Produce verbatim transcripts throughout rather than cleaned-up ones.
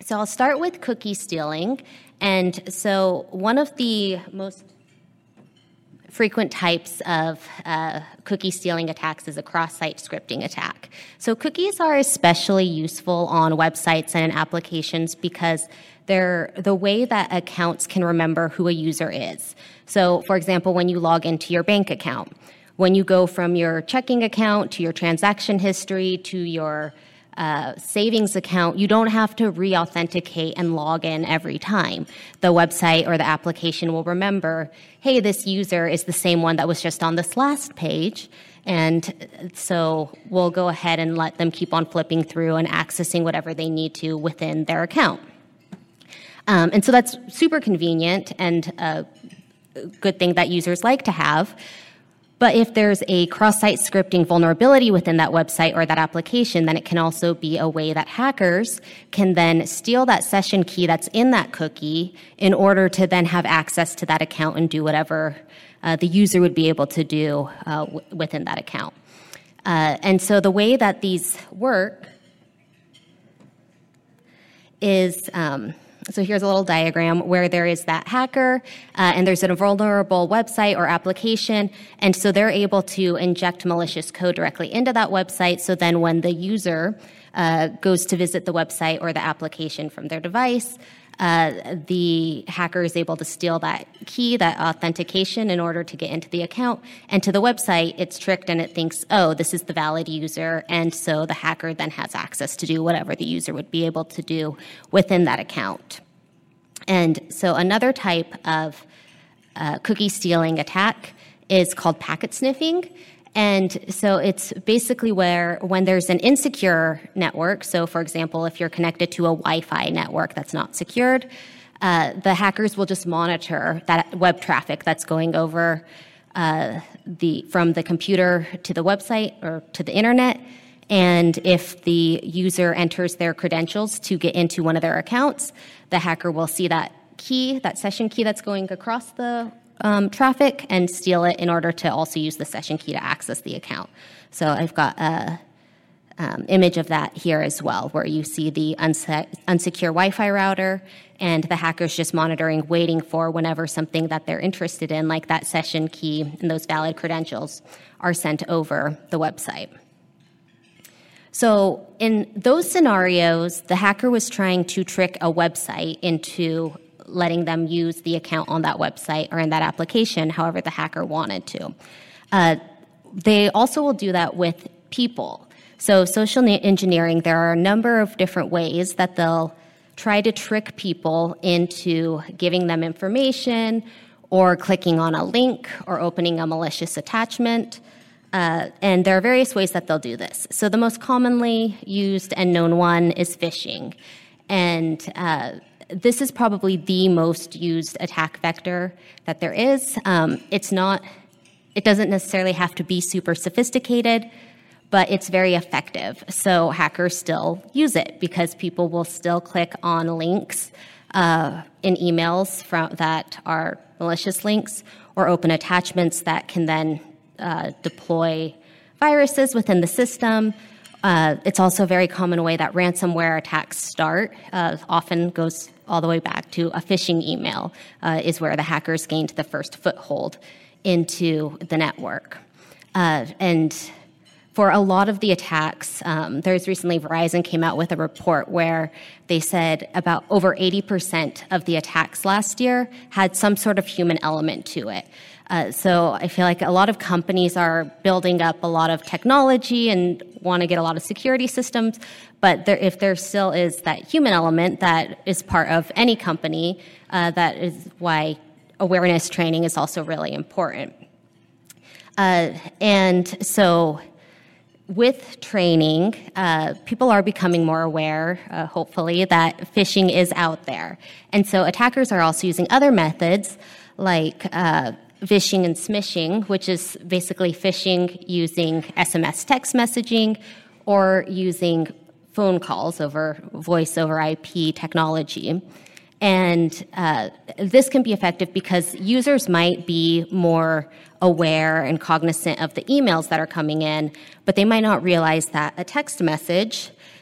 So I'll start with cookie stealing. And so one of the most frequent types of uh, cookie stealing attacks is a cross-site scripting attack. So cookies are especially useful on websites and in applications because they're the way that accounts can remember who a user is. So, for example, when you log into your bank account, when you go from your checking account to your transaction history to your uh, savings account, you don't have to re-authenticate and log in every time. The website or the application will remember, hey, this user is the same one that was just on this last page, and so we'll go ahead and let them keep on flipping through and accessing whatever they need to within their account. Um, and so that's super convenient and a good thing that users like to have. But if there's a cross-site scripting vulnerability within that website or that application, then it can also be a way that hackers can then steal that session key that's in that cookie in order to then have access to that account and do whatever uh, the user would be able to do uh, w- within that account. Uh, and so the way that these work is... Um, So here's a little diagram where there is that hacker, uh, and there's a vulnerable website or application, and so they're able to inject malicious code directly into that website, so then when the user uh, goes to visit the website or the application from their device, uh, the hacker is able to steal that key, that authentication, in order to get into the account. And to the website, it's tricked and it thinks, oh, this is the valid user, and so the hacker then has access to do whatever the user would be able to do within that account. And so another type of uh, cookie stealing attack is called packet sniffing. And so it's basically where when there's an insecure network, so for example, if you're connected to a Wi-Fi network that's not secured, uh, the hackers will just monitor that web traffic that's going over uh, the from the computer to the website or to the internet. And if the user enters their credentials to get into one of their accounts, the hacker will see that key, that session key that's going across the Um, traffic and steal it in order to also use the session key to access the account. So I've got a um, image of that here as well, where you see the unse- unsecure Wi-Fi router and the hacker's just monitoring, waiting for whenever something that they're interested in, like that session key and those valid credentials, are sent over the website. So in those scenarios, the hacker was trying to trick a website into letting them use the account on that website or in that application however the hacker wanted to. Uh, they also will do that with people. So social engineering, there are a number of different ways that they'll try to trick people into giving them information or clicking on a link or opening a malicious attachment. Uh, and there are various ways that they'll do this. So the most commonly used and known one is phishing. And uh, this is probably the most used attack vector that there is. Um, it's not, it doesn't necessarily have to be super sophisticated, but it's very effective. So hackers still use it because people will still click on links uh, in emails from, that are malicious links or open attachments that can then uh, deploy viruses within the system. Uh, it's also a very common way that ransomware attacks start. Uh, often goes all the way back to a phishing email uh, is where the hackers gained the first foothold into the network. Uh, and for a lot of the attacks, um, there's recently Verizon came out with a report where they said about over eighty percent of the attacks last year had some sort of human element to it. Uh, so I feel like a lot of companies are building up a lot of technology and want to get a lot of security systems, but there, if there still is that human element that is part of any company, uh, that is why awareness training is also really important. Uh, and so with training, uh, people are becoming more aware, uh, hopefully, that phishing is out there. And so attackers are also using other methods like uh, vishing and smishing, which is basically phishing using S M S text messaging or using phone calls over voice over I P technology. And uh, this can be effective because users might be more aware and cognizant of the emails that are coming in, but they might not realize that a text message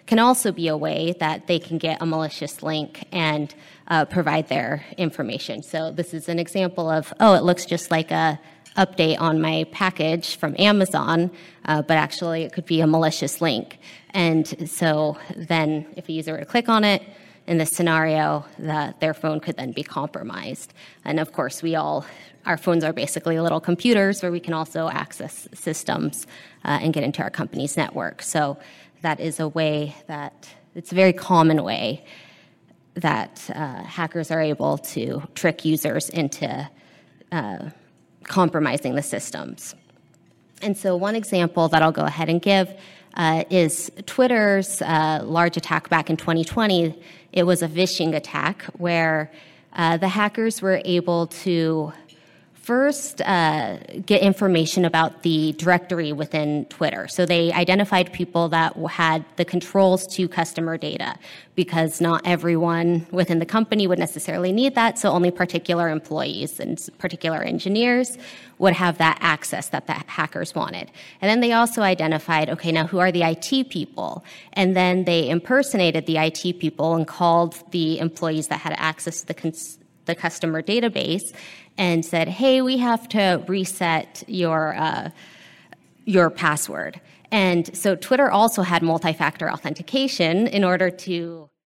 can also be a way that they can get a malicious link and uh, provide their information. So this is an example of, oh, it looks just like a update on my package from Amazon, uh, but actually it could be a malicious link. And so then if a user were to click on it, in this scenario, that their phone could then be compromised. And of course, we all, our phones are basically little computers where we can also access systems uh, and get into our company's network. So that is a way that, it's a very common way that uh, hackers are able to trick users into uh, compromising the systems. And so one example that I'll go ahead and give uh, is Twitter's uh, large attack back in twenty twenty. It was a phishing attack where uh, the hackers were able to first uh, get information about the directory within Twitter. So they identified people that had the controls to customer data, because not everyone within the company would necessarily need that, so only particular employees and particular engineers would have that access that the hackers wanted. And then they also identified, okay, now who are the I T people? And then they impersonated the I T people and called the employees that had access to the cons- the customer database and said, hey, we have to reset your uh, your password. And so Twitter also had multi-factor authentication in order to